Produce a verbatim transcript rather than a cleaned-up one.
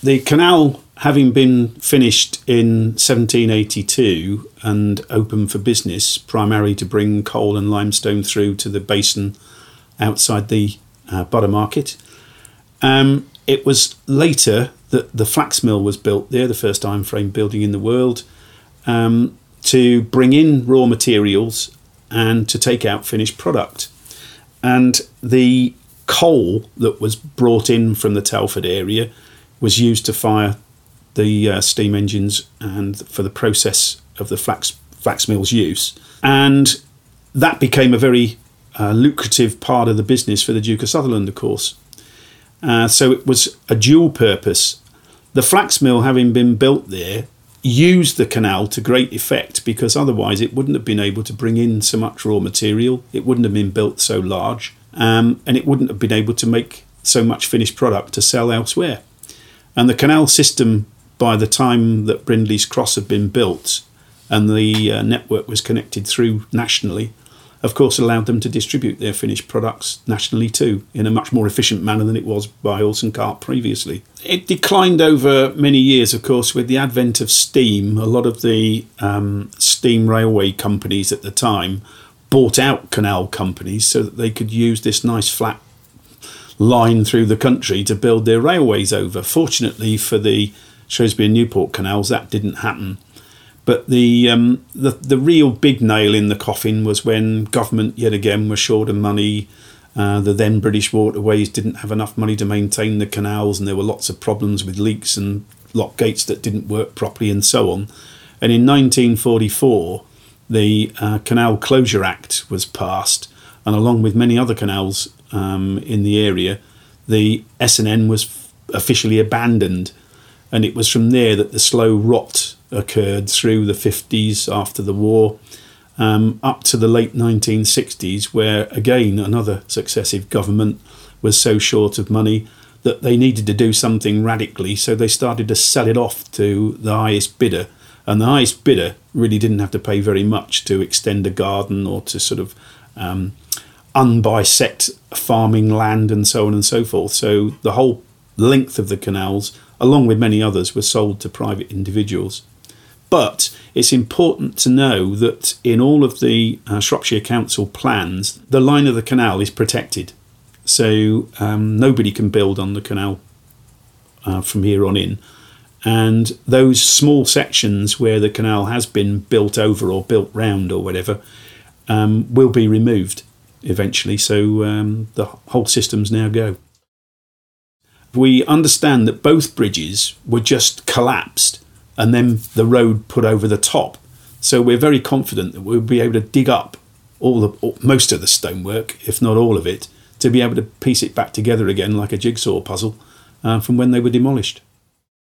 the canal, having been finished in seventeen eighty-two and open for business, primarily to bring coal and limestone through to the basin outside the uh, Butter Market, um, it was later that the flax mill was built there, the first iron frame building in the world, um, to bring in raw materials and to take out finished product. And the coal that was brought in from the Telford area was used to fire the uh, steam engines and for the process of the flax flax mill's use. And that became a very uh, lucrative part of the business for the Duke of Sutherland, of course. Uh, so it was a dual purpose. The flax mill, having been built there, used the canal to great effect, because otherwise it wouldn't have been able to bring in so much raw material. It wouldn't have been built so large, um, and it wouldn't have been able to make so much finished product to sell elsewhere. And the canal system, by the time that Brindley's Cross had been built and the uh, network was connected through nationally, of course allowed them to distribute their finished products nationally too, in a much more efficient manner than it was by horse and cart previously. It declined over many years, of course, with the advent of steam. A lot of the um, steam railway companies at the time bought out canal companies so that they could use this nice flat line through the country to build their railways over. Fortunately for the Shrewsbury and Newport canals, that didn't happen. But the, um, the the real big nail in the coffin was when government yet again were short of money. Uh, the then British Waterways didn't have enough money to maintain the canals, and there were lots of problems with leaks and lock gates that didn't work properly and so on. And in nineteen forty-four, the uh, Canal Closure Act was passed, and along with many other canals um, in the area, the S and N was f- officially abandoned. And it was from there that the slow rot occurred through the fifties after the war, um, up to the late nineteen sixties, where again another successive government was so short of money that they needed to do something radically, so they started to sell it off to the highest bidder. And the highest bidder really didn't have to pay very much to extend a garden or to sort of um, unbisect farming land and so on and so forth. So the whole length of the canals, along with many others, were sold to private individuals. But it's important to know that in all of the uh, Shropshire Council plans, the line of the canal is protected. So um, nobody can build on the canal uh, from here on in. And those small sections where the canal has been built over or built round or whatever um, will be removed eventually. So um, the whole system's now go. We understand that both bridges were just collapsed and then the road put over the top. So we're very confident that we'll be able to dig up all the, most of the stonework, if not all of it, to be able to piece it back together again like a jigsaw puzzle uh, from when they were demolished.